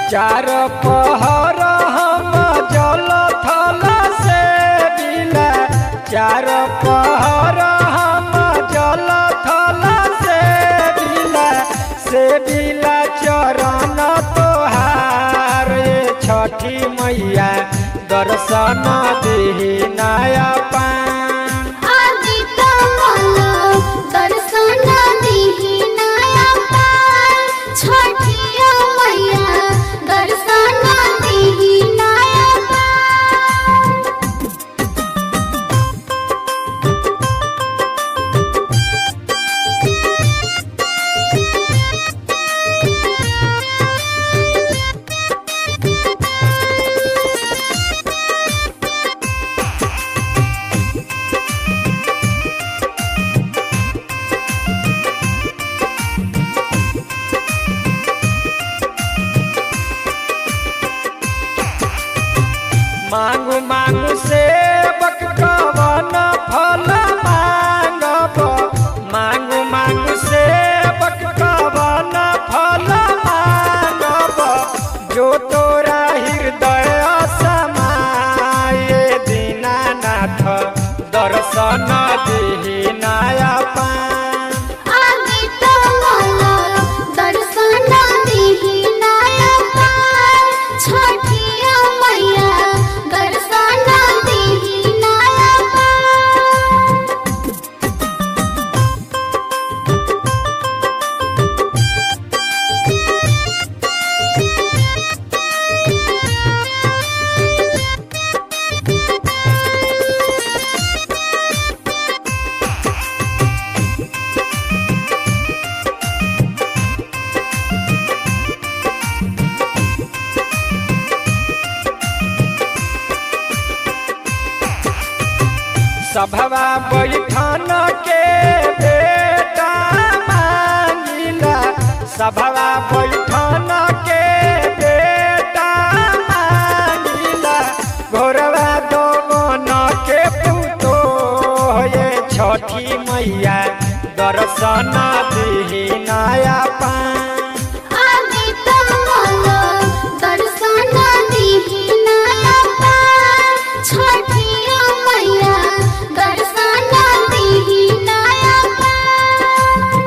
चार पहर हम जल थल से बिला, चार पहर हम जल थल से बिला चरण तोहार। छठी मैया दर्शन देहि नया पान, आदित्य मल दर्शन देहि नया पान। छठिया मैया दर्शन देहि नया पान। मांगू मांगू सेवक कवन फल मांगब, मांगू मांगू सेवक कवन फल मांगब। जो तोरा हृदय समाये दीनानाथ दर्शन देहि नया पान, आदित्य मल दर्शन देहि नया पान। छठिया मैया दर्शन देहि नया पान। सभवा बैठन के बेटा मांगिला, सभवा बैठन के बेटा मांगिला। घोरवा दो मन के पुतो ये छठी मैया दर्शन देहि नया पान, आदित्य मल दर्शन देहि नया पान। छठिया मैया दर्शन देहि नया पान।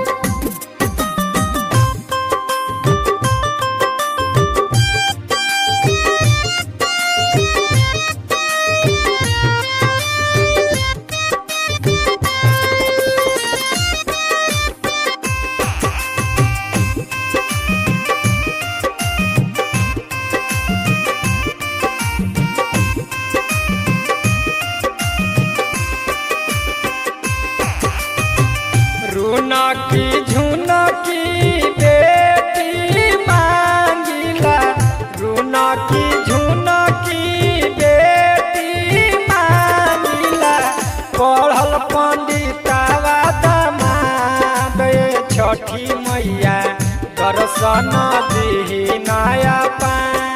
रुनकी झुनकी बेटी मांगिला, रुनकी झुनकी बेटी मांगिला। पढ़ल पंडितवा दमाद छठी मैया दर्शन देहि नया पान,